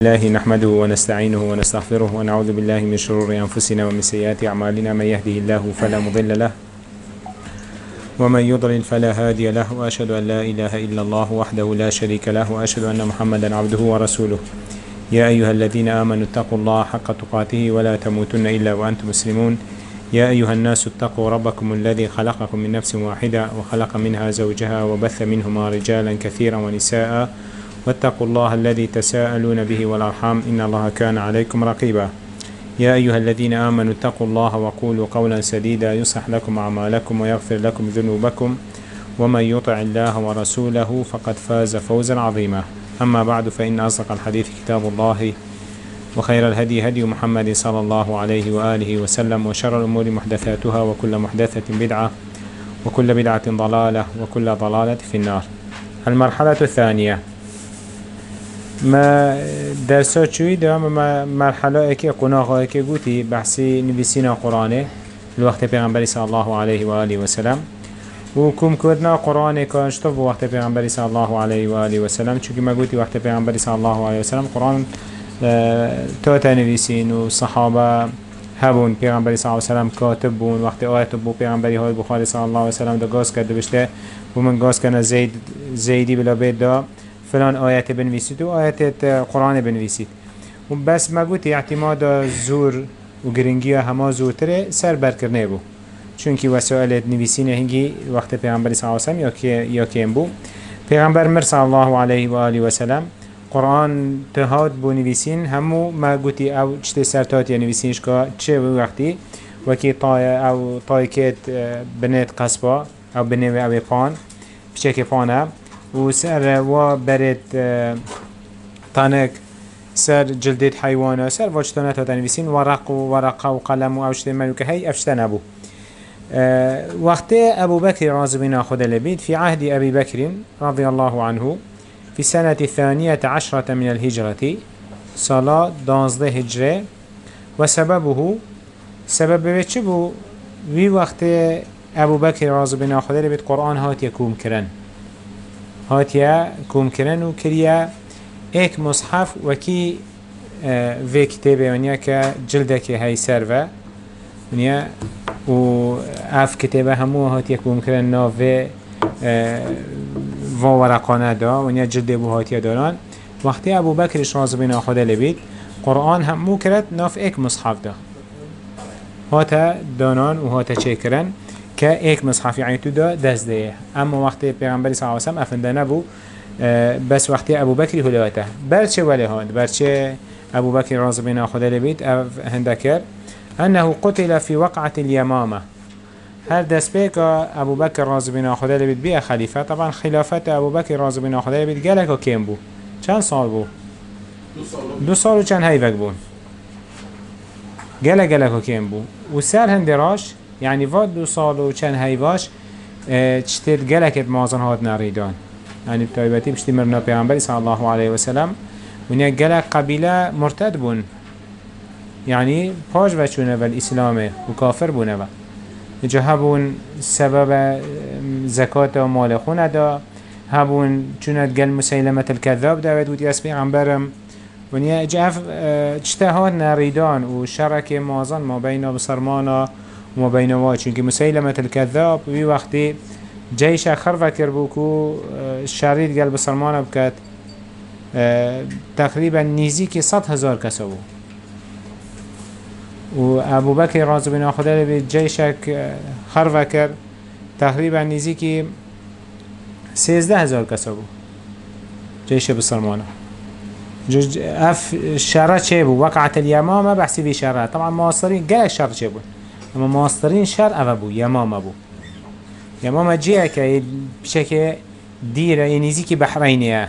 الله نحمده ونستعينه ونستغفره ونعوذ بالله من شرور أنفسنا ومن سيئات أعمالنا. من يهده الله فلا مضل له ومن يضلل فلا هادي له، وأشهد أن لا إله إلا الله وحده لا شريك له، وأشهد أن محمدا عبده ورسوله. يا أيها الذين آمنوا اتقوا الله حق تقاته ولا تموتن إلا وأنتم مسلمون. يا أيها الناس اتقوا ربكم الذي خلقكم من نفس واحدة وخلق منها زوجها وبث منهما رجالا كثيرا ونساء، واتقوا الله الذي تساءلون به والأرحام إن الله كان عليكم رقيبا. يا أيها الذين آمنوا اتقوا الله وقولوا قولا سديدا يصلح لكم أعمالكم ويغفر لكم ذنوبكم، ومن يطع الله ورسوله فقد فاز فوزا عظيما. أما بعد، فإن أصدق الحديث كتاب الله، وخير الهدي هدي محمد صلى الله عليه وآله وسلم، وشر الأمور محدثاتها، وكل محدثة بدعة، وكل بدعة ضلالة، وكل ضلالة في النار. المرحلة الثانية ما درسات شوي دوام مرحلة اكي قناغة اكي قوتي بحثي نبسينا قرآنه الوقت پیغمبر صلى الله عليه وآله وسلم، وكم كودنا قرآن كاشتف وقت پیغمبر صلى الله عليه وآله وسلم، چونك ما قوتي وقت پیغمبر صلى الله عليه وسلم قرآن توتا نبسين وصحابة هبون پیغمبر صلى الله عليه وسلم كاتب بون، وقت آيات بو پیغمبری های بخاری صلى الله عليه وسلم دا گاز کرده بشته ومن گاز کنه زیدی بلا بید دا فلان آيات بنویسید و آيات قرآن بنویسید. و بس ما گوتی اعتماد زور و گرنگی همه زورتره سر برکرنه بو، چونکی وسائل نویسین هنگی وقت پیغمبر صلی الله علیه و سلم یا کیم بو. پیغمبر مر صلی الله علیه و آله و سلم قرآن تهاد بو نویسین همو ما گوتی او چت سرتات یا نویسینش که چه وقتی وکی طایکت بنت قصبا او بنوی او پان بچه پانه و سر و برد تانك سر جلدت حيوانه سر واجتانات تنويسين ورق و قلم و اوشت ملوك هاي افشتن ابو. وقت ابو بكر رازبنا خد لبيد في عهد ابي بكر رضي الله عنه في سنة 12 من الهجرة، صلاة 12 هجرة. وسببه سبب بيتشبه في وقت ابو بكر رازبنا خد لبيد قرآن هات يكوم كرن، هاتيا كوم كرن و كريا ايك مصحف وكي في كتابه ونيا كجلدك هاي سرفة ونيا و اف كتابه همو هاتيا كوم كرن نا في ورقانه دا ونيا جلده بو هاتيا داران. وقتی ابو بكر رازبنا خدا لبيد قرآن همو كرت ناف ايك مصحف دا هاتا دانان و هاتا چه کرن که ایک مصحف یعنی تو دست ده. اما وقتی پیغمبر صلی الله علیه و سلم افنده نبو، بس وقتی ابو بکر هلاته برچه ولی هاند برچه ابو بکر رازی بنا خدا لبید هندکر انه قتل في وقعة اليمامة. هر دست به که ابو بکر رازی بنا خدا لبید بیا خلیفه. طبعا خلافت ابو بکر رازی بنا خدا لبید گلک کم بو؟ چند سال بو؟ 2 سال و چند هیوک بون. گلک کم بو و سر هندراش يعني فاد 2 سال و چند هیواش چتت گلکت مازن هات نریدان، يعني بتایبتی بشتی مرنا پیغمبری صلی الله علیه و سلم ونیا گلک قبیله مرتد بون، يعني پاش وچونه و الاسلام و کافر بونه و جا هبون سبب زکات و مال خونه دا، هبون چونت گل مسیلمت الكذاب داود و دیاس پیغمبرم ونیا جا چته هات نریدان و شرک مازن ما بین بسرمانا وما بينه، چونك مسيلمة الكذاب في وقت جيش خرفة كربوكو الشريط قلب سلمان بكات تقريبا نيزيكي 100,000 كسبو. وابو بكر رازي بن خدا بجيشك خرفة كر تقريبا نيزيكي 13,000 كسبو جيش بسلمان. اف الشارات شيبو وقعت اليمامة بحسي في شارات. طبعا مواصرين قالك شر شيبو، اما ماسترین شر اوه بو یمامه بو. یمامه جیه که بشکه دیره نیزی بحرینیه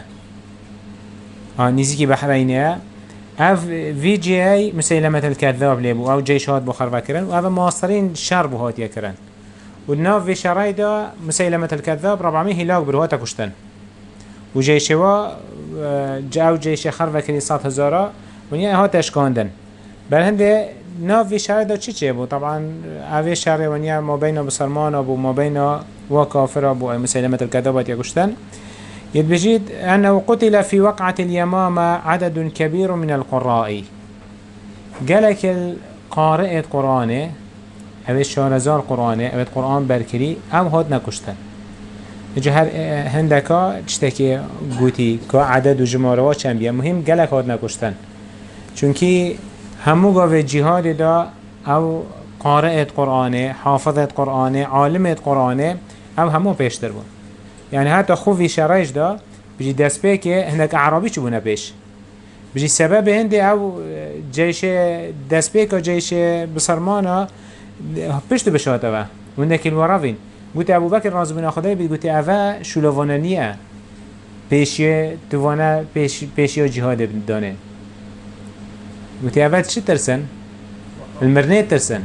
نیزی بحرینیه اف وی جی مسیلمت الكذاب لی بو او جیشات بو خرفه کرن و اوه ماسترین شر بو هاتیه کرن و ناف وی شرای دا مسیلمت الكذاب 400 هلاک بروهاتا کشتن و جیشوا او جیش خرفه کری 100,000 و نیا هات اشکاندن بل هنده ناف في شهر دا چه بو؟ طبعا اوه شهر ونیا ما بین بسرمان ابو ما بین و کافر ابو مسلمت الكذابات یکشتن يتبجيد أنه قتل في وقعة اليمامة عدد كبير من القراء. قالك القارئ قرآن أو الشارزار قرآن أو القرآن بركري أو هاد نكشتن. جهر هندكا تشتكي قوتي كعدد وجماروات شنبيا مهم قالك هاد نكشتن چونكي همو قاوة جهاد دا أو قارئ قرآن حافظة قرآن عالمة قرآن أو همو پیشتر بون. يعني حتى خوفي شرائش دا بجي دست بيكي هندك أعرابي چو بونه پیش بجي سبب هندي أو جيش دست بيك و جيش بسرمانا پشت بشاته و هندك الوراوين قلت أبو بكر رازو بن خدای بید قلت اوه شلوانانیه پیشی توانه پیشی جهاد دانه قلت اوه چی ترسن؟ المرنه ترسن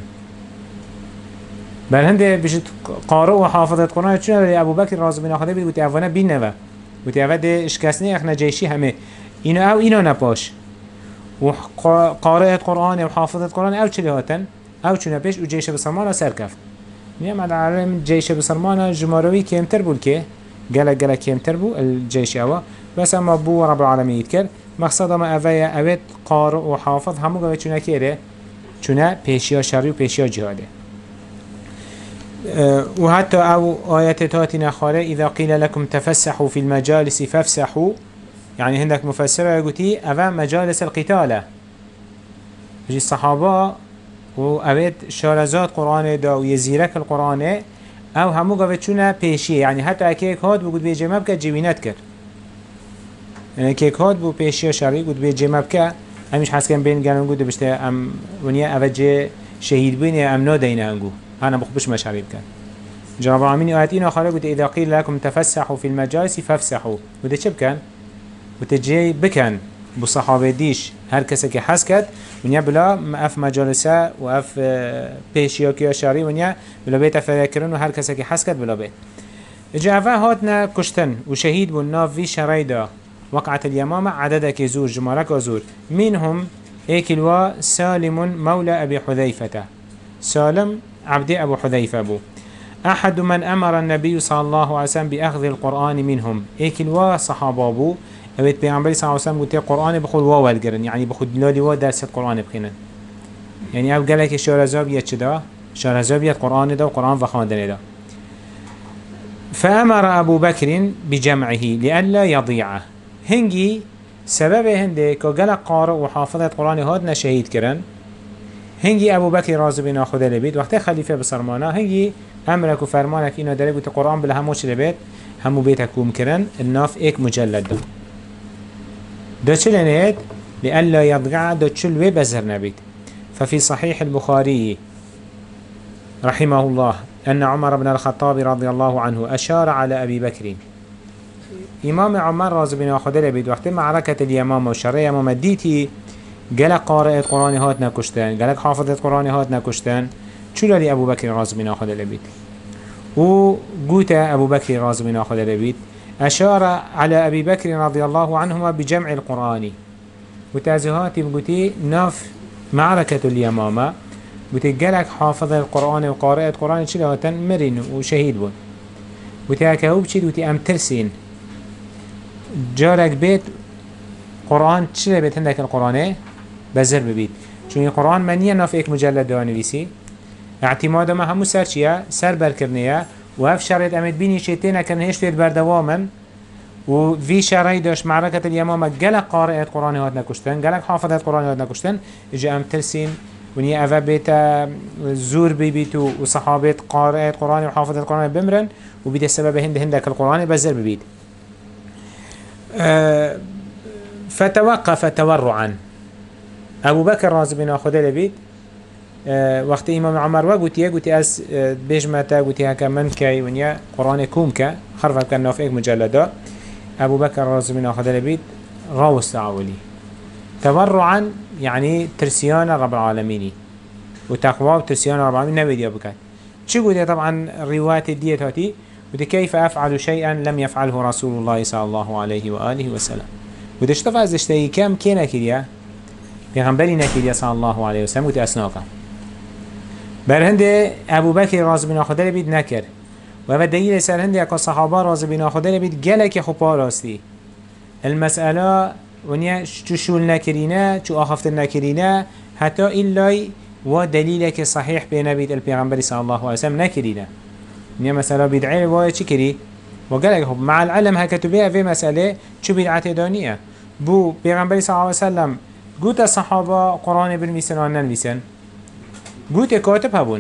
بل هنده بشت قارئ و حافظت قرآن چونه ابو بکر رازو بن خدای بید قلت اوه بین نوه قلت اوه ده اشکسنه اخنا جیشی همه اینو او اینو نپاش و قارئ قرآن و حافظت قرآن او چلی هاتن او چونه پیش و جیش بسرمان سر کفت نعم على عالم جيش بسرمانه جماروي كيمتر بول كي قال كيمتر بو الجيش أوا بس أما بو رب العالمين يذكر مقصد ما أفيا أوت قارئ وحافظ همو قوي چونه كيره چونه پیشیا شرعي و پیشیا جهاده وحتى أو آيات تاتنا خاله إذا قيل لكم تفسحوا في المجالس فافسحوا يعني هندك مفسره يقولي أفا مجالس القتالة بجي الصحابة و اوید شارزات قرآن دا و یزیرک القرآن او همو گفت چونه پیشیه يعني حتی اکیک هاد بو گود بی جمع بکر جوینت کرد يعني اکیک هاد بو پیشیه شرعی گود بی جمع بکر همیش حس کن بین گلن گود بشته ام ونیا اوید جه شهید بینه ام نادینه انگو انا بخبش مشعری بکن جناب العالمين آيات إنا خالق قلت إذا قيل لكم تفسحوا في المجالس فافسحوا وده چه بكن؟ وده جي بكن بصحابه ديش هر کسی که حس کرد ونیا بلا اف مجالسه و اف پیشیاکی شاری ونیا بلا بیت فکرن و هر کسی که حس کرد بلا بیت جعفه هاتنا کشتن و شهید بون ناف في شريدا وقعت اليمامة عددك زور جمالك زور منهم ايكلوا سالم مولى أبي حذيفة سالم عبد أبو حذيفة بو أحد من أمر النبي صلى الله عليه وسلم بأخذ القرآن منهم ايكلوا صحابة بو اوید پیغمبری صلی الله علیه و سلم گفته قرآن بخود واول گرن یعنی بخود لالی وا درس قرآن بخینن یعنی او گله که شارزاب یه چدا شارزاب یه قرآن دا و قرآن و خواندن دا فامر ابو بکر بجمعه لئلا يضيعه هنگی سبب هنده که گله قارئ و حافظت قرآن هاد نشهید کرن هنگی ابو بکر راضی بنا خدا لبید وقتی خلیفه بسرمانه هنگی امرک و فرمانک اینا داره گفته قرآن بله همو چه لبید همو بیت حکوم کرن الناف ایک مجلد دا ده چلنهت لألا يضيع ده چلوه بزر نبيت ففي صحيح البخاري رحمه الله أن عمر بن الخطاب رضي الله عنه أشار على أبي بكر إمام عمر رضي بن خدا لبيد وقت معركة اليمامة وشرية ممديتي قالك قارئ القرآن هات نكشتن قالك حافظ القرآن هات نكشتن چلا لأبو بكر رضي بن خدا لبيد وقوت أبو بكر رضي بن خدا لبيد أشار على أبي بكر رضي الله عنهما بجمع القرآن وتازهاتي بقولي ناف معركة اليمامة قلت جالك حافظ القرآن وقارئ القرآن شلون مرين وشهيد بون قلت هكذا بشيد قلت أم ترسين جارك بيت قرآن شلون بيت عندك القرآن بزر ببيت چون القرآن منية ناف إك مجلد دانويسي اعتماد ما همو سر چيا سر بركرنيا و هف شرط امید بینی شیطان کن هیچ تیر بردوامن و في شرعي داش معركة اليمامة جلق قارئ القرآن هاد نكشتن جلق حافظ القرآن هاد نكشتن إجا أم ترسين ونيا أفا بيتا زور بيبيتو وصحابة قارئ القرآن وحافظ القرآن بمرن وبيد السبب هندك القرآن بزر ببيت فتوقف تورعا أبو بكر رازي بن خدا لبيت وقت إمام عمر وقت أس بيجمتا قلت هكا من كي ونيا قرآن كوم كا خرفة كان نافئك مجلدا أبو بكر رازي بن خدا لبيت راوس تعولي تورعا يعني ترسيان رب العالمين وتقوى وترسيان رب العالمين نبي دي أبوكات شو قلت طبعا رواية الدية هاتي قلت كيف أفعل شيئا لم يفعله رسول الله صلى الله عليه وآله وسلم قلت اشتفى ازدشتهي كام كينا كريا پیغمبری نکریا صلی الله علیه و سلم و اسناقه برهند ابو بکر رازی بن خدا بید نکر و دلیل سر هندی اکا صحابه راضی بنا خدا لبید گلک خوبا راستی المسألة ونیا چو شول نکرینه چو آخفت نکرینه حتی ایلای و دلیل که صحیح بین بید الپیغمبر صلی الله علیه وسلم نکرینه ونیا مثلا بدعی وای چی کری و قالك خب مع العلم هكتو بيها في مسألة شو بدعات دانية بو پیغمبر صلی الله علیه وسلم قوت الصحابة قرآن بالميسن و ننويسن قوت كاتب هبون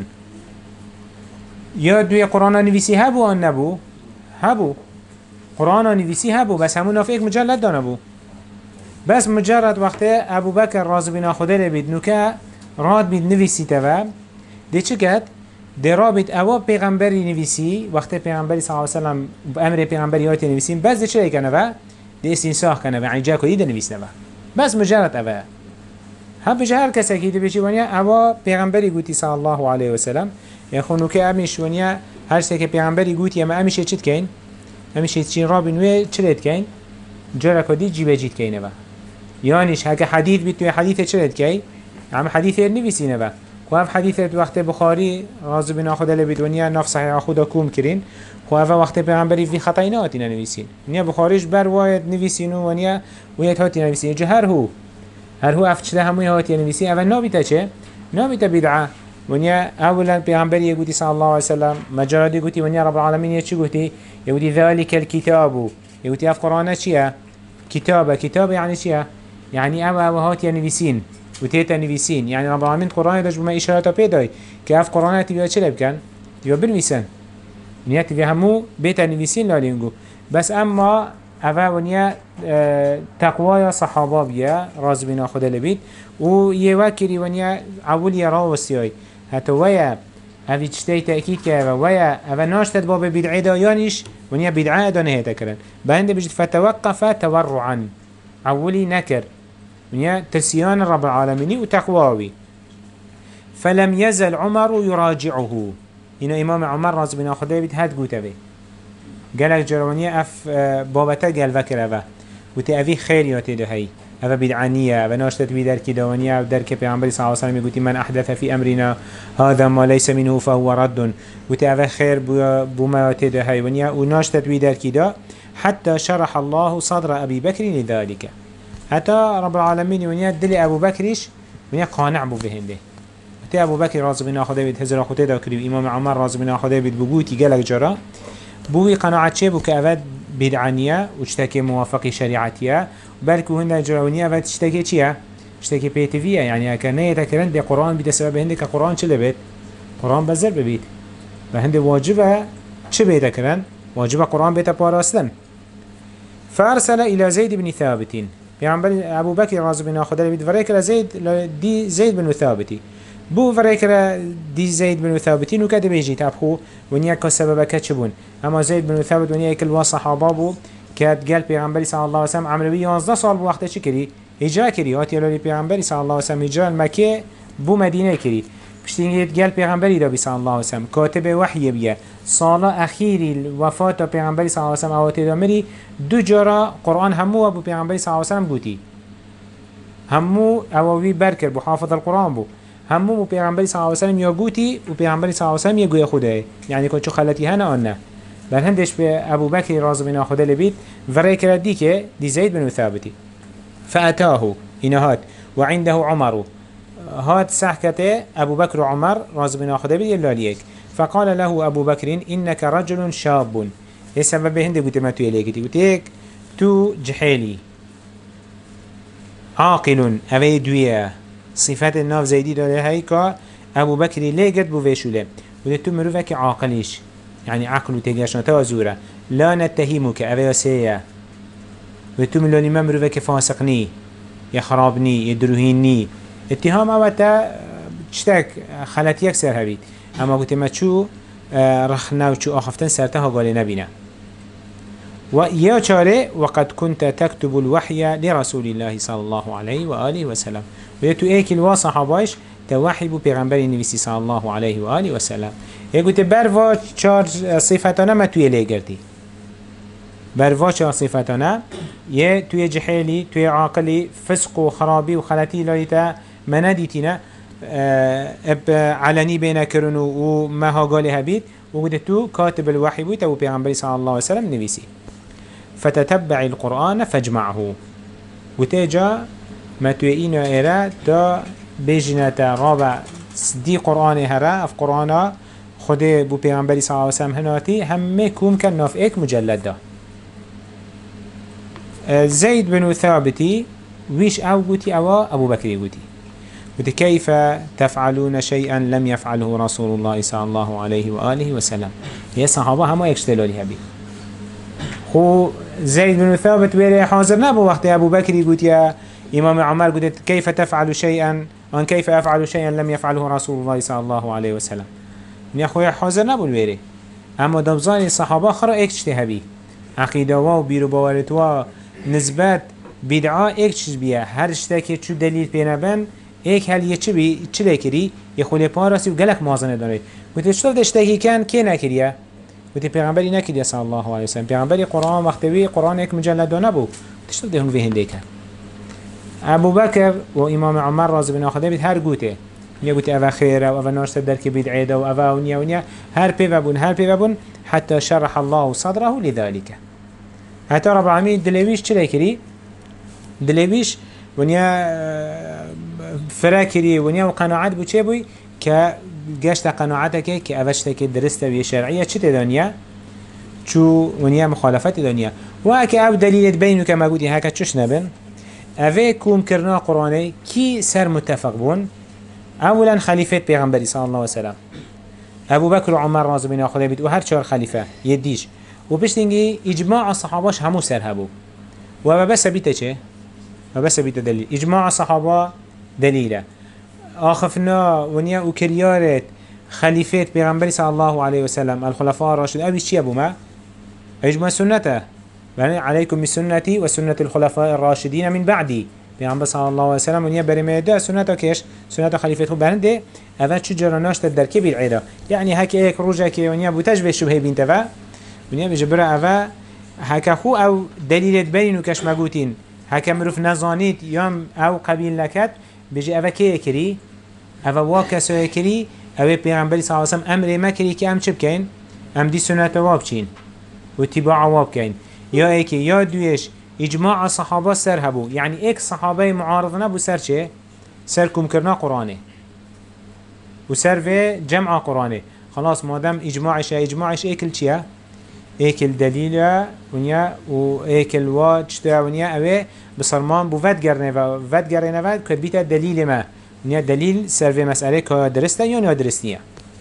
یا دوی قرآن نویسی هبو آن نبو هبو قرآن نویسی هبو بس همون نافع یک مجلد دانه بو بس مجرد وقت ابو بکر راضی بنا خدا لبید نوکه راد بید نویسی توا ده چه کد؟ ده رابط اوا پیغمبری نویسی وقت پیغمبری صلی اللہ علیہ وسلم امر پیغمبری آیت نویسیم بس ده چه کنه و؟ ده استنساخ کنه و یعنی جا کدی ده نویسنه و بس مجرد اوا هم بجه هر کسی که ده بچی ونیا اوا پیغمبری گوتی صلی الله علیه وسلم یخونو که امیش ونیا هر سه که پیغمبری گوتی اما امیشه چید کن؟ امیشه چین را بنوی چلید کن؟ جرا کدی جیبه جید کنه و یعنیش هک حدیث بیت توی حدیث چلید کی؟ عم حدیث نویسینه و خواه حدیث وقت بخاری راضی بنا خدا لبید ونیا نفس صحیح خدا کوم کرین خواه وقت پیغمبری فی خطایی نهاتی ننویسین ونیا بخاریش بر واید نویسین و ونیا وید هاتی نویسین جه هر هو افتشده هموی هاتی نویسین اول نابیتا چه؟ نابیتا بدعه ونیا اولا پیغمبری یکوتی صلی الله علیه وسلم مجردی گوتی ونیا رب العالمین یه چی گوتی؟ یکوتی ذالک الكتابو یکوتی اف قرآنه چیه؟ کتابه یعنی چیه؟ يعني او هات يعني نویسین و تیتا نویسین يعني رب العالمين قرآن داشت بما اشارتا پیدای که اف قرآن تبیا چه بکن؟ تبیا بنویسن نیا تبیا همو بیتا نویسین لالینگو بس اما اوه ونیا تقوای صحابه بیا راز بنا خدا لبید و یه وکری ونیا اولی راوستیای حتی ویا اوی چطای تأکید که ویا اوه ناشتد باب بدعه دایانش ونیا بدعه دانه هیتا کرن بهنده بجد فتوقف تورعا أولي نكر من تسيان رب العالمين وتقواوي فلم يزل عمر يراجعه هنا إمام عمر رضي بن خدای بيت هاد قوته بي قالك جروانية أف بابتا قال فكر أفا وتأفي خيرياتي ده هاي أفا بدعانية أفا ناشتت بي دركي دوانية دركي بيعنبري صلى الله عليه وسلم يقول من أحدث في أمرنا هذا ما ليس منه فهو رد وتأفا خير بماتي ده هاي وناشتت بي دركي ده حتى شرح الله صدر أبي بكر لذلك حتى رب العالمين ونيا دل أبو بكرش ونيا قانع بو بهنده حتى أبو بكر راضي بنا خدا بيت هزر خدا دا كريم إمام عمر راضي بنا خدا بيت بقوتي قالك جرا بوي قناعة چه بو كأفاد بدعانية واشتكي موافق شريعتية بلكو هنده جراونية أفاد اشتكي چيه؟ اشتكي بيتفية يعني اكا نيتا كرن دي قرآن بيت سبب هنده كقرآن چه لبيت؟ قرآن بزر ببيت فهنده واجبه چه بيتا كرن؟ واجبه قرآن بيتا باراستن فأرسل إلى زيد بن ثابت يعني أبو بكر رضي بن خدا بيد فريكر زيد بن ثابت بو فريكر دي زيد بن ثابت وكده بيجي تابخو ونيا كسبب كتشبون أما زيد بن ثابت ونيا كل وصحابه بو كاد قال بيغمبري صلى الله عليه وسلم عمل بي 11 سال بو وقت چه كري هجرة كري هاتي لولي بيغمبري صلى الله عليه وسلم هجرة المكة بو مدينة كري بشتين قال بيغمبري دا بي صلى الله عليه وسلم كاتب وحي بيه سالا اخیری الوفات پیغمبری صلی الله علیه و سلم اوات دامری دو جرا قرآن همو ابو پیغمبری صلی الله علیه و سلم بودی همو اووی برکر بو حافظ القرآن بو همو بو پیغمبری صلی الله علیه و سلم یا گوتی و پیغمبری صلی الله علیه و سلم یا گوی خوده یعنی کن چو خلطی هنه آنه بل هندش به ابو بکر راضی بنا خوده لبید ورای کردی که دی زید بن ثابتی فأتاه اینهات و عنده عمر هات سحكته ابو بکر و عمر راضی بنا خوده بید یلالیک فقال له أبو بكر إنك رجل شاب إيه سبب هندي قلت ما تيليك قلت هيك تو جحيلي عاقل أبي دوية صفات الناف زيدي ده هيك أبو بكر ليه قد بوفيشوله قلت تو مروفك عاقليش يعني عقل تجاشنا توازورة لا نتهمك أبي سيا قلت تو ملوني ما مروفك فاسقني يخرابني يدروهيني اتهام أوتا تشتاك خلت يكسر هبيت اما قلت ما چو رخنا و چو آخفتن سرتها قال نبينا ويا چاره وقد كنت تكتب الوحي لرسول الله صلى الله عليه وآله وسلم ويتو ايك الواصحاباش توحي بو پیغمبر نویسی صلى الله عليه وآله وسلم يقول بروا چار صفتانا ما توی لگردی بروا چار صفتانا يه توی جحيلي توی عاقلي فسق و خرابي و خلطي لايتا منديتنا اب علني بينا كرنو و ما ها قالي هبيت وقلت تو كاتب الوحي بو تو پیغمبر صلى الله عليه وسلم نبيسي فتتبع القرآن فاجمعه وتجا ما توئينو إيرا تا بجنة رابع دي قرآن هرا اف قرآن خود بو پیغمبر صلى الله عليه وسلم هناتي همه كوم كان ناف ايك مجلد ده زيد بن ثابتي ويش او قوتي او ابو بكر قوتي قلت كيف تفعلون شيئا لم يفعله رسول الله صلى الله عليه وآله وسلم هي صحابة هم يكشتلوا لها بي خو زيد بن ثابت ويلي حاضر نبو وقت ابو بكر قلت يا امام عمر قلت كيف تفعل شيئا ان كيف افعل شيئا لم يفعله رسول الله صلى الله عليه وسلم يا اخويا حاضر نبو الويري اما دبزاني الصحابة خرا يكشتها بي عقيدة و بيرو باورت و نسبت بدعا اكشش بيا هر اشتاكي چو دليل بينبن ایک هل یه چی بکری یه خوله پا راستی و گلک مازنه داره گوتی چطور دشتاکی کن که نکریه گوتی پیغمبری نکریه صلی الله علیه وسلم پیغمبری قرآن وقتوی قرآن ایک مجلد دانه بو چطور ده هنوی هنده کن ابو بکر و امام عمر رازی بن آخده بید هر گوته یه گوتی اوه خیره و اوه ناشت در که بید عیده و اوه ونیا ونیا هر پی بون حتی شرح الله صدره لذالک حتی رب العالمین دلویش چی لکری دلویش ونیا فراكري ونيا وقناعات بو چه بوي كجشت قناعتك كأوشتك درسته بيه شرعية چه دنيا چو ونيا مخالفت دنيا وهكا او دليل تبينو كما قلت هكا چوش نبن اوه كوم كرنا قرآني كي سر متفق بون اولا خليفة پیغمبري صلى الله عليه وسلم ابو بكر وعمر رضي الله عنهم بيت وهر چهار خليفة يديش وبشتنجي اجماع الصحاباش همو سر هبو وبس بيته چه وبس بيته دليل اجماع الصحابة دليله آخفنا ونيا وكريارت خليفة بيغمبري صلى الله عليه وسلم الخلفاء الراشدين أبي الشيء أبو ما إجمع سنته يعني عليكم بسنتي وسنة الخلفاء الراشدين من بعدي بيغمبر صلى الله عليه وسلم ونيا برميدا سنته كيش سنة خليفة بهنده أفاد شو جرناش تدركي بالعيدة يعني هكا ايك روجا كي ونيا بوتجبه شبه بنتفا ونيا بجبرا أفا هكا خو أو دليلت بينو كش مقوتين هكا مروف نظانيت يوم أو قبيل لكت بيجي أفا كي يكري أفا واكسو يكري أفا بيغمبري صلى الله عليه وسلم أمري ما كري كي أم چه بكين أم دي سنة وابچين واتباع وابكين يا ايكي يا دويش إجماع الصحابة سر هبو يعني ايك صحابة معارضنا بو سر چه سر كم كرنا قرآنه وسر في جمع قرآنه خلاص مادام إجماعش ايكل چيه ايكل دليل ونيا و ايكل واجتا ونيا اوه بصرمان بو ود گرنه ود كد بيتا دليل ما ونيا دليل سر في مسألة كا درسته يا درستنية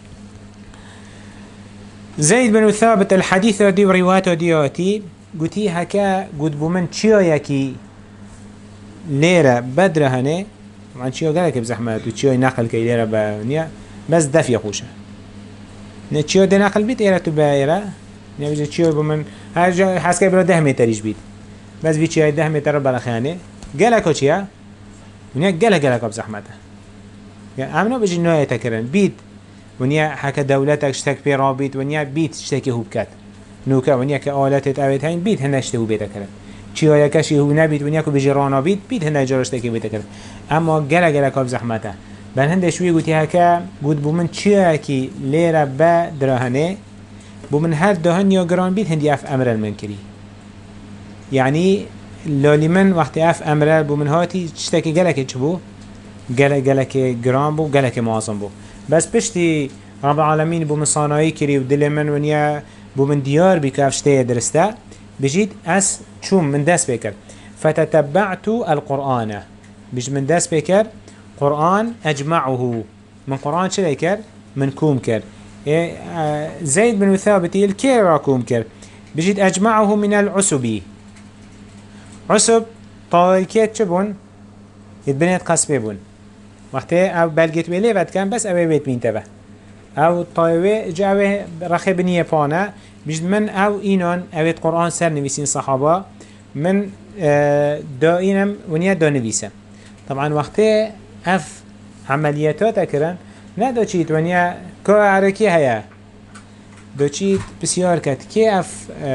زيد بن ثابت الحديث دي وروايات دياتي قلتي هكا قد بمن چيا يكي ليرة بدرهنه طبعا چيا قالك بزحمات و چيا نقل كي ليرة بنيا بس دفيا خوشه نه چيا دي نقل بيت ايرة تو بايرة نه بجي چيا بمن هر جا حس كي برا 10 متريش بيت بس بي چيا 10 متر بلخانه قالك چيا ونيا قالك بزحمته يعني امنو بجي نوعي تكرن بيت ونيا حكا دولتك اشتك بي رابط ونيا بيت اشتكي هو بكات نوكا ونيا كآلات اتعويت هين بيت هنا اشتهو بيتا كرن چيا يكشي هو نبيت ونيا كو بجي رانا بيت هنا جار اشتكي بيتا كرن اما قالك بزحمته بل هنده شوي قوتي هكا قود بومن چيا كي ليرة با دراهنه بومن هر دهن يا گران بيت هندي اف امر المنكري يعني لولي من وقت اف امر بومن هاتي اشتكي قالك چبو قالك گران بو قالك معظم بو بس بشتي رب العالمين بو من صانعي كري ودل من ونيا بو من ديار بكافشتي درستا بجيت اس چوم من دست بكر فتتبعت القرآن بج من دست بكر قرآن أجمعه من قرآن شو كر من كوم كر زيد بن ثابت الكيرا كوم كر بجيت أجمعه من العسبي عسب طايكيت شبون يتبنيت قصبي بون وقتی او بلگت ولی ود کن بس اوه وید مين تبه او طایوه جا اوه رخبنیه پانه بجد من او اینان اوید قرآن سر نویسین صحابه من دا اینم ونیا دا نویسم طبعا وقتی اف عملیاتات اکرن نه دا چید ونیا که عرکی هیا دا چید بسیار کد که اف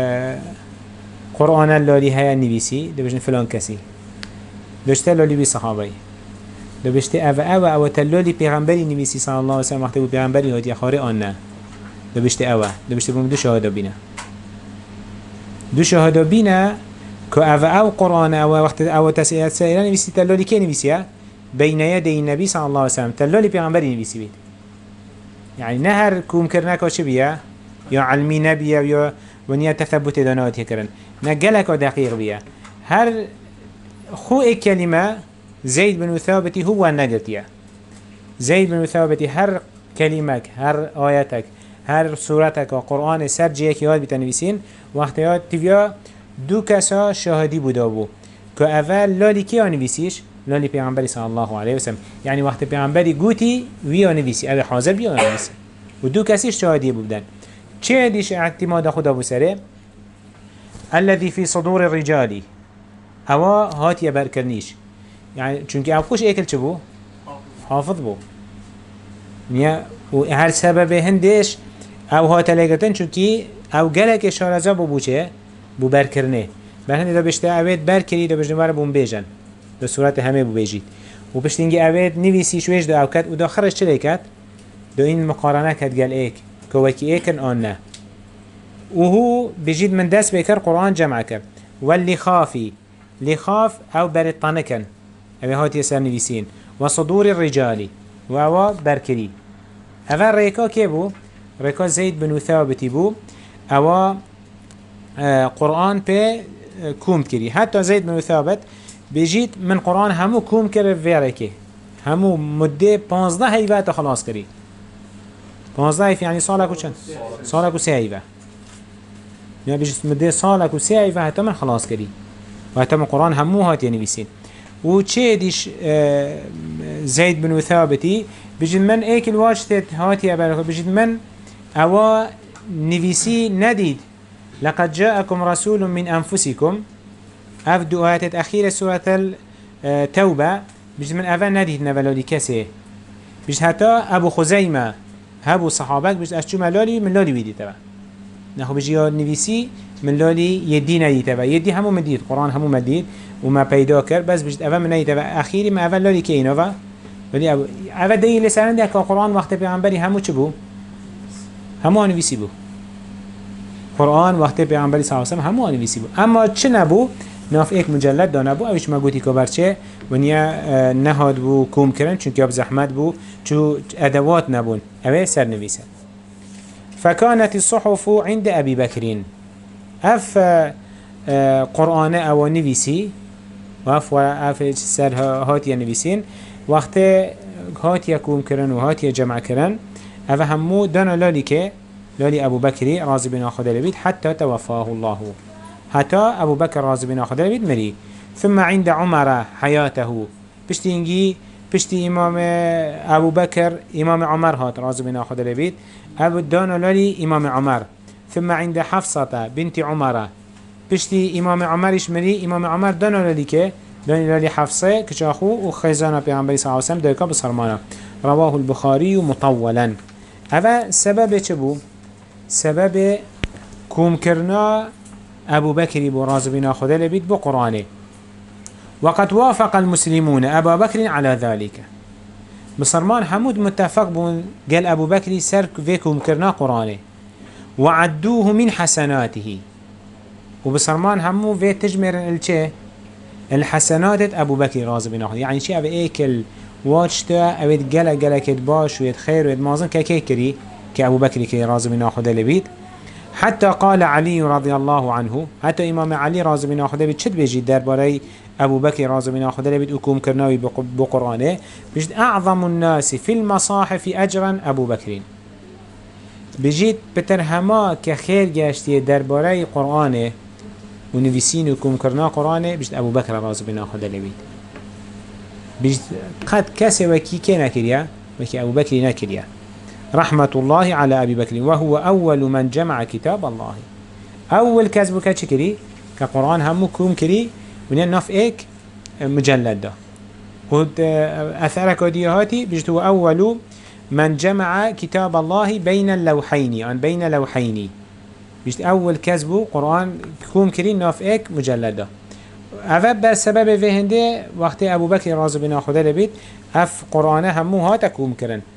قرآن اللالی هیا نویسی دا بجن فلان کسی داشته لالی بی صحابه دو بشته او تلولی پیغمبری نویسی صلی الله علیه وسلم وقتی بود پیغمبری هاتی خاره آن نه دو بشت اوه دو بشت بوم دو شهاده بينا دو شهاده بينا كو او قرآن او وقت او تسئلات سائلان نفسي تلالي كي نفسي بين يدي النبي صلى الله عليه وسلم تلالي بيغنبري نفسي بيت يعني نهر كوم كرناك وش بيا يا علمي نبيا يا ونيا تثبت دانات يكرن نقلك دقيق بيا هر خو كلمة زيد بن ثابت هو نقلتيا زيد بن ثابت هر كلمك هر آياتك هر سورتك وقرآن سر جيك ياد بتنويسين وقتيات تبيا دو كسا شاهدي بودابو که اول لالی کی آنویسیش؟ لالی پیغمبری صلی الله علیه وسلم یعنی وقت پیغمبری گوتی وی آنویسی اول حاضر بی آنویسی و دو کسیش شاهدی بودن چه دیش اعتماد خدا بسره؟ الذي في صدور الرجال اوا هات يا بركرنيش يعني چونك اوكوش ايكل چه بو؟ حافظ بو نيا و هر سبب هندش او هات لگتن چونكي او گلک اشارزا بو چه؟ بو برکرنه برهنده دا بشته اوید برکری دا بجنه باره بون بیجن دا صورت همه بو بیجید و بشته اینگه اوید نویسی شویش دا اوکد و دا خرش چلی کد؟ دا این مقارنه کد گل ایک که وکی ایکن آن نه و هو بجید من دست بکر قرآن جمع کرد واللی خافی لخاف او برطانه کن اوی هاتی سر نویسین و صدور الرجالی و او برکری اول ریکا که بو؟ ریکا زید بن ثابتی بو او قرآن پی کوم کری حتی زید بن ثابت بجید من قرآن همو کوم کرد ویره همو مده 15 هیوه تا خلاص کری 15 هیوه یعنی سالک و چند؟ سالک و 3 هیوه یعنی بجید مده سالک و 3 هیوه حتی من خلاص کری و حتی من قرآن همو هات یعنی بیسین و چه دیش زید بن ثابتی بجید من ایک الواجتت هاتی ابرکو بجید من اوا نویسی ندید لقد جاءكم رسول من أنفسكم أفدو آيات أخيرة سورة التوبة بجد من أفن نديد نبلالي كسي بجد حتى أبو خزيمة هبو صحابك بجد أشتو ملالي من لالي ويدي تبا نخو بجد نفسي من لالي يدي ندي تبا يدي همو مديد قرآن همو مديد وما بيدا كر بس بجد أفن من ندي تبا أخيري ما أفن لالي كينوفا أفن دي لسانه دي قرآن وقت بيغنبري همو چبو همو نفسي بو قرآن وقتی پیامبری صلی الله علیه و آله همو آنویسی بود اما چه نبود ناف یک مجلد دانه بود اویش ما گویی که برچه ونیا نهاد بود کوم کردن چون که اب زحمت بود چون ادوات نبود اوی سر نویسه فكانت الصحف عند ابي بكر اف قرآن او نویسی اف سر هاتی نویسین وقتی هاتی کوم کردن و هاتی جمع کردن او همو دانه لالی که لالي أبو بكر راضي بن خدا لبيت حتى توفاه الله حتى أبو بكر راضي بن خدا لبيت مري ثم عند عمر حياته بشتي إمام أبو بكر إمام عمر هات راضي بن خدا لبيت أبو الدان لالي إمام عمر ثم عند حفصة بنت عمر بشتي إمام عمرش مري إمام عمر دان لالي كه دان لالي حفصة كشاخو وخيزانا بيعنبري صلى الله عليه وسلم دايكا بصرمانا رواه البخاري مطولا هذا سبب چبو سبب كوم كرنا أبو بكر براز بنا خدا لبيت بقرآنه وقد وافق المسلمون أبا بكر على ذلك بصرمان حمود متفق بون قال أبو بكر سر في كوم كرنا قرآنه وعدوه من حسناته وبصرمان همو في تجمر الحسنات أبو بكر راز بنا خدا يعني شيء أبا ايكل واتشتا أبد قلق باش ويد خير ويد مازن كيكري كأبو بكر كي راز بنا خدا لبيت حتى قال علي رضي الله عنه حتى إمام علي راز بنا خدا لبيت شد بيجي درباري أبو بكر راز بنا خدا لبيت وكوم كرناوي بقرآنه بجد أعظم الناس في المصاحف أجرا أبو بكر بجيت بترهما كخير جاشتي درباري قرآنه ونفسين وكوم كرنا قرآنه بجد أبو بكر راز بنا خدا لبيت بجد قد كسي وكي كي نكريا وكي أبو بكر نكريا رحمة الله على أبي بكر وهو أول من جمع كتاب الله أول كذب كتشكري كقرآن همو كوم كري ونين نف إيك مجلد ده قد أثرك وديهاتي بجد هو أول من جمع كتاب الله بين اللوحين يعني بين لوحين بجد أول كذب قرآن كوم كري نف إيك مجلد ده أفا بسبب فهنده وقت أبو بكر راز بنا خدا لبيت أف قرآن همو هاتا كوم كرن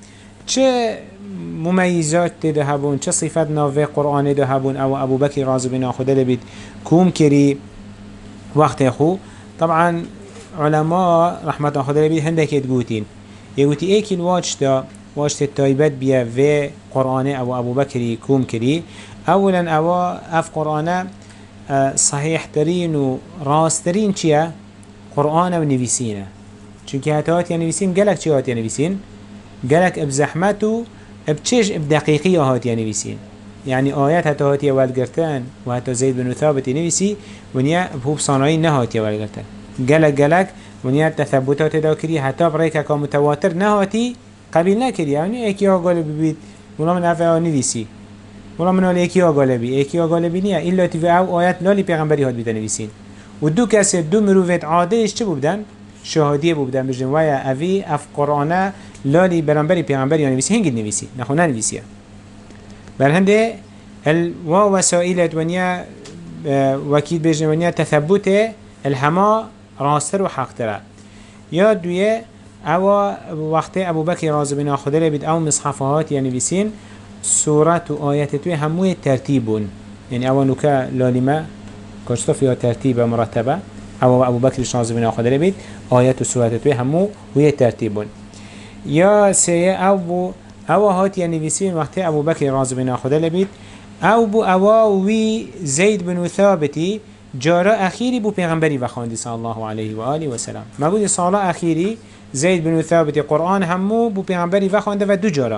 چه مميزات تده هبون چه صفات ناوه قرآن ده هبون او ابو بكر رازي بنا خده لبيت كوم كري وقت خو طبعا علماء رحمة خده لبيت هندك يتقوتين يقولي ايكي الواجت دا واجت التايبات بيا في قرآن او ابو بكر كوم كري اولا او اف قرآن صحيح ترين و راسترين چيا قرآن و نويسينه چونك هاتوات يا نويسين قالك چه هات يا نويسين قالك بزحمته بتشيش بدقيقية هات يا نويسين يعني آيات هاتو هات يا والقرتان وهاتو زيد بن ثابت نويسي ونيا بهو بصانعين نهات يا والقرتان قالك ونيا تثبتات داكري حتى بريكا كمتواتر نهاتي قبيل نكري يعني ايكيا قال ببيت ولا من عفا نويسي ولا من ولا ايكيا قال بي ايكيا قال بي نيا إلا تفي او آيات لا لبيغمبري هات بتنويسين ودو كسي دو مروفت عادلش چه بودن؟ شهادیه بودن بجن ویا اوی اف قرآن لالی برانبری پیغمبری نویسی هنگی نویسی نخو ننویسیه بر هنده الوا وسائلت ونیا وکید بجن ونیا تثبت الهما راستر و حقتره یا دویه او وقت ابو بکر رازی بنا خدا لبید او مصحفهات یا نویسین سورت و آیت توی هموی ترتیبون یعنی او نوکا لالی ما کشتا فيها ترتیب مرتبه او ابو بكر الشازي بن اخذ لبيت ايات وسورات همو وهي ترتيبون يا سي او هات يعني بيسين وقت ابو بكر الرازي بن اخذ لبيت او وي زيد بن ثابتي جاره اخيري بو پیغمبري وخاندي صلى الله عليه واله وسلم ما بود صلاه اخيري زيد بن ثابت قرآن همو بو پیغمبري وخانده و دو جاره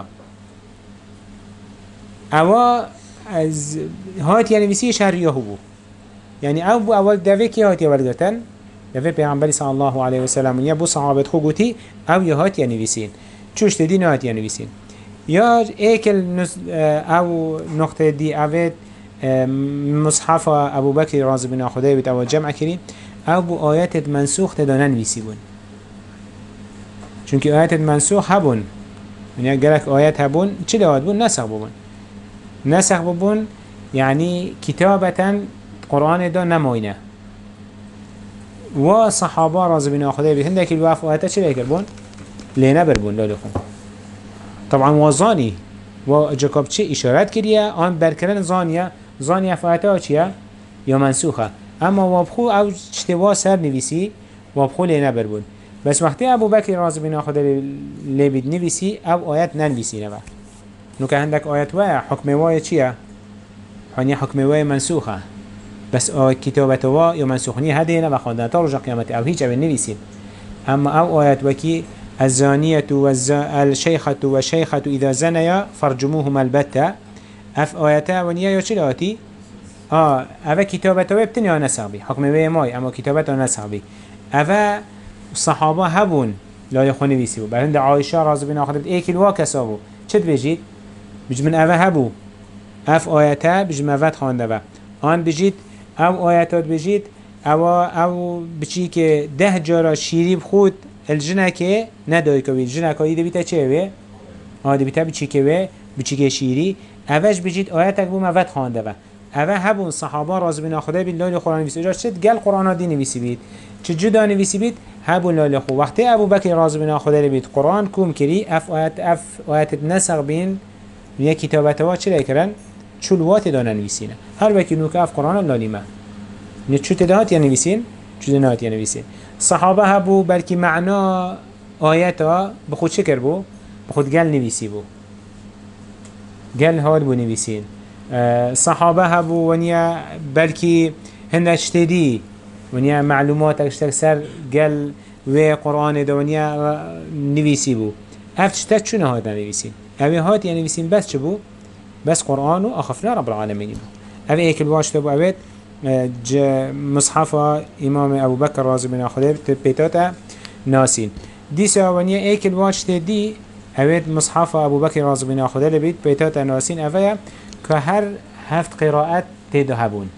او از هات يعني بيسي شهريه بو يعني او بو اول دوه کی هاتی اول گرتن دوه پیغمبری صلی الله علیه و سلم یا بو صحابت خو گوتی او یا هاتی نویسین چوش دی نه هاتی نویسین یا ایکل او نقطه دی اوید مصحف ابو بکر رازی بن خدای بیت او جمع کردین او بو آیات منسوخ تدانن نویسی بون چونکه آیات منسوخ هبون یعنی گرک آیات هبون چه دواد بون نسخ بون يعني كتابة قرآن دا نماینه و صحابه رازی بنا خدای بید هنده که الوافقاته چه لیکر بون؟ لینه بر بون لالی خون طبعا و زانی و جاکاب چه اشارت کریه آن برکرن زانیه فاته ها چیه؟ یا منسوخه اما وابخو او چتوا سر نویسی وابخو لینه بر بون بس وقتی ابو بکر رازی بنا خدای لبید نویسی او آیت ننویسی نوه نو که هندک آیت و حکم وای چیه؟ حکم وای منسوخه بس كتابته وا يوم منسوخني هدينا وخاندنا ترجع قيامته او هيج ابن نويسين اما او آيات وكي الزانية الشيخة والشيخة إذا زنيا فرجموهما البتة اف آياتا ونيا يوشلاتي اوا كتابته وابتني نسخ بي حكم بي ماي اما كتابته نسخ بي اوا الصحابة هبون لا يخون نويسيبو بعد عائشة رازي بنا خدت ايكل واكسابو چد بجيت بجمن اوا هبو اف آياتا بجموات خانده آن بجيت او آیاتات بجید او بچی که 10 جارا شیری بخود الجنه که ندای که بید جنه که ایده بیتا چه وی؟ آده بیتا بچی که وی بچی که شیری اوش بجید آیاتک بو موت خانده و اوه هبون صحابه راز بنا خدا بید لالی قرآن نویسی اجاز چه گل قرآن ها دی نویسی بید چه جدا نویسی بید هبون لالی خو وقتی ابو بکر راز بنا خدا بید قرآن کوم کری اف آیات نسخ بین یا کتابت ها چه کرن؟ چلوات دانه نویسینه هر وکی نوک اف قرآن لالیمه نه چو تدهات یا نویسین چو تدهات یا نویسین صحابه هبو بلکی معنا آیتا بخود شکر بو بخود گل نویسی بو گل هاد بو نویسین صحابه هبو ونیا بلکی هندش تدی ونیا معلومات اشتر سر گل و قرآن دا ونیا نویسی بو افتشتر چو نهاد نویسین اوی هات یا نویسین بس چه بو بس قرآن و أخفنا رب العالمين هذا هيك الواجب أبو أبد مصحف إمام أبو بكر رازي بن خليل بيتاتا ناسين دي سوانية هيك الواجب دي أبد مصحف أبو بكر رازي بن خليل بيت بيتاتا ناسين أفيا كهر هفت قراءات تدهبون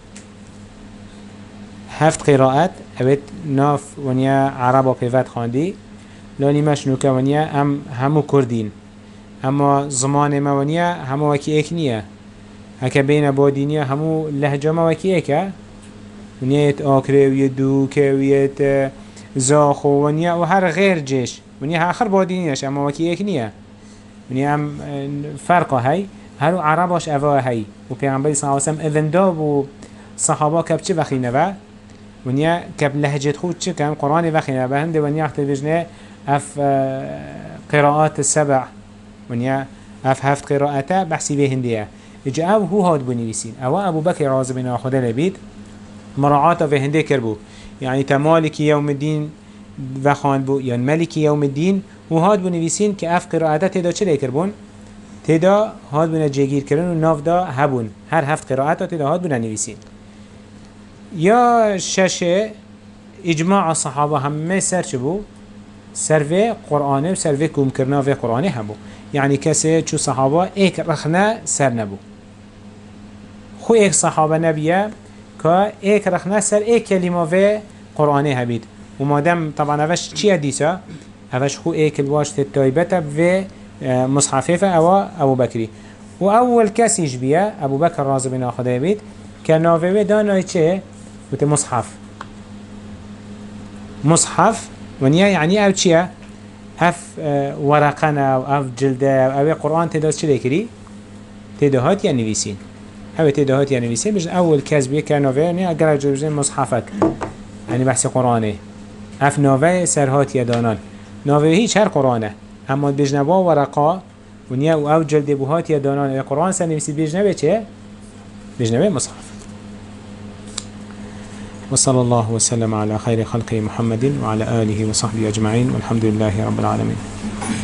هفت قراءات أبد ناف ونيا عربا بيفات خاندي لاني مشنوكا ونيا همو كردين اما زمان موانيا همو وكي ايك نيا هكا بين بادينيا همو لهجه ما وكي ايكا ونيت آكره ويدوك ويت زاخو ونيا وهر غير جيش ونيا آخر بادينياش اما وكي ايك نيا ونیا ام فرق هاي هلو عرباش أفا هاي وبيغمبري صلى الله عليه وسلم إذن داب و صحابة كبچه وخينه با ونیا کب لهجت خود چه کم قرآن وخینا به هنده ونیا اخت بجنه اف قراءات السبع ونیا اف هفت قراءاته بحثی به هندیه اجا او هو هاد بنویسین او ابو بکر رازی بن خدا لبید مراعات به هنده کربو يعني تمالك يوم الدين وخان بو يعني ملك يوم الدين و هاد بنویسین که اف قراءاته تدا چه لیکربون؟ تدا هاد بنا جگیر کرن و ناف دا هبون هر هفت قراءاته تدا هاد بنا نویسین یا شش اجماع الصحابه همه سر چبو سر و قرآنه و سر و کم کرنا و قرآنه هبو يعني کسی چو صحابه ایک رخنه سر نبو خو ایک صحابه نبیه که ایک رخنه سر ایک کلمه و قرآنه هبید و مادم طبعا اوش چی دیسا؟ اوش خو ایک الواشت تایبت و مصحفه او ابو بکری و اول کسیش بیه ابو بکر رازی بن خدای بید که ناوه دانای چه؟ وته مصحف ونیا يعني او چیه؟ اف ورقنا و اف جلده و او قرآن تداز چه لیکری؟ تداهات یا نویسین او تداهات یا نویسین بجن اول کس بیه که ناوه نیا اگر جبجن مصحفک يعني بحث قرآنه اف ناوه سرهات یا دانان ناوه هیچ هر قرآنه اما بجنبا ورقا ونیا او جلده بوهات یا دانان او قرآن سر نویسی بجنبه چه؟ بجنبه مصحف وصلى الله وسلم على خير خلقه محمد وعلى آله وصحبه أجمعين والحمد لله رب العالمين.